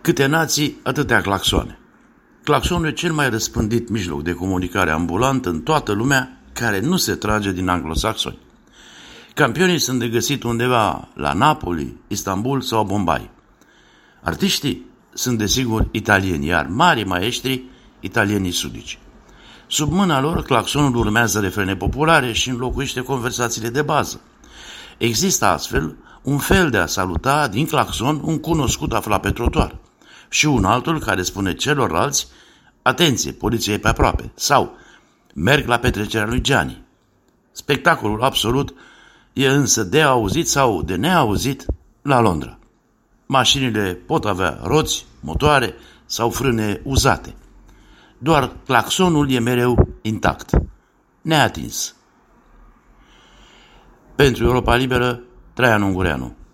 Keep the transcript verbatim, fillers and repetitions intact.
Câte nații, atâtea claxoane. Claxonul e cel mai răspândit mijloc de comunicare ambulant în toată lumea care nu se trage din anglosaxoni. Campionii sunt de găsit undeva la Napoli, Istanbul sau Bombay. Artiștii sunt desigur italieni, iar mari maestri italienii sudici. Sub mâna lor, claxonul urmează refrene populare și înlocuiește conversațiile de bază. Există astfel un fel de a saluta din claxon un cunoscut aflat pe trotuar și un altul care spune celorlalți: atenție, poliția e pe aproape, sau merg la petrecerea lui Gianni. Spectacolul absolut e însă de auzit sau de neauzit la Londra. Mașinile pot avea roți, motoare sau frâne uzate. Doar claxonul e mereu intact, neatins. Pentru Europa Liberă, Traian Ungureanu.